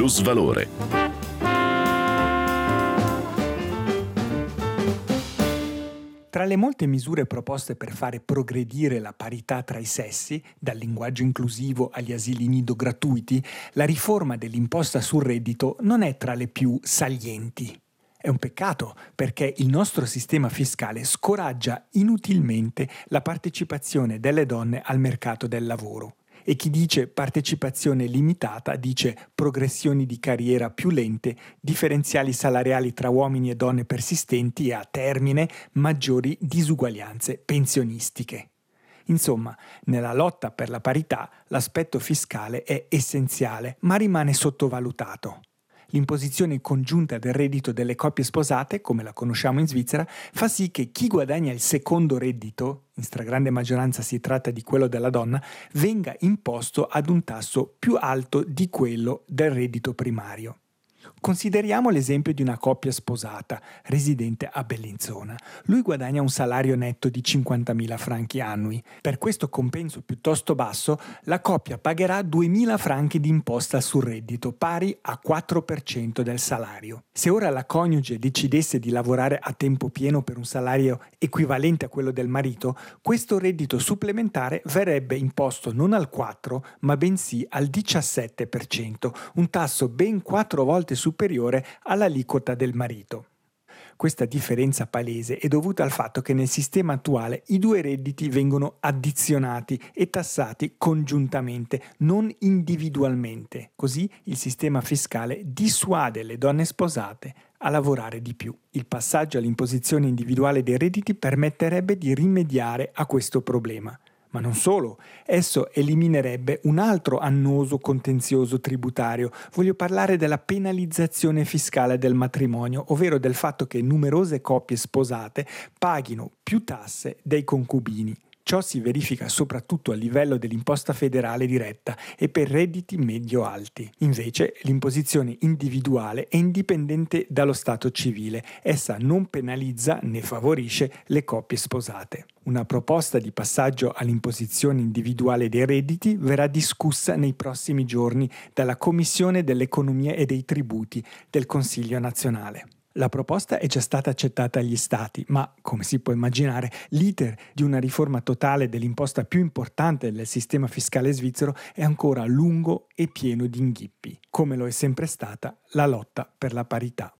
plusvalore. Tra le molte misure proposte per fare progredire la parità tra i sessi, dal linguaggio inclusivo agli asili nido gratuiti, la riforma dell'imposta sul reddito non è tra le più salienti. È un peccato perché il nostro sistema fiscale scoraggia inutilmente la partecipazione delle donne al mercato del lavoro. E chi dice partecipazione limitata dice progressioni di carriera più lente, differenziali salariali tra uomini e donne persistenti e a termine maggiori disuguaglianze pensionistiche. Insomma, nella lotta per la parità l'aspetto fiscale è essenziale, ma rimane sottovalutato. L'imposizione congiunta del reddito delle coppie sposate, come la conosciamo in Svizzera, fa sì che chi guadagna il secondo reddito, in stragrande maggioranza si tratta di quello della donna, venga imposto ad un tasso più alto di quello del reddito primario. Consideriamo l'esempio di una coppia sposata, residente a Bellinzona. Lui guadagna un salario netto di 50.000 franchi annui. Per questo compenso piuttosto basso, la coppia pagherà 2.000 franchi di imposta sul reddito, pari a 4% del salario. Se ora la coniuge decidesse di lavorare a tempo pieno per un salario equivalente a quello del marito, questo reddito supplementare verrebbe imposto non al 4, ma bensì al 17%, un tasso ben 4 volte superiore all'aliquota del marito. Questa differenza palese è dovuta al fatto che nel sistema attuale i due redditi vengono addizionati e tassati congiuntamente, non individualmente. Così il sistema fiscale dissuade le donne sposate a lavorare di più. Il passaggio all'imposizione individuale dei redditi permetterebbe di rimediare a questo problema. Ma non solo, esso eliminerebbe un altro annoso contenzioso tributario. Voglio parlare della penalizzazione fiscale del matrimonio, ovvero del fatto che numerose coppie sposate paghino più tasse dei concubini. Ciò si verifica soprattutto a livello dell'imposta federale diretta e per redditi medio-alti. Invece, l'imposizione individuale è indipendente dallo stato civile. Essa non penalizza né favorisce le coppie sposate. Una proposta di passaggio all'imposizione individuale dei redditi verrà discussa nei prossimi giorni dalla Commissione dell'Economia e dei Tributi del Consiglio nazionale. La proposta è già stata accettata agli Stati, ma, come si può immaginare, l'iter di una riforma totale dell'imposta più importante del sistema fiscale svizzero è ancora lungo e pieno di inghippi, come lo è sempre stata la lotta per la parità.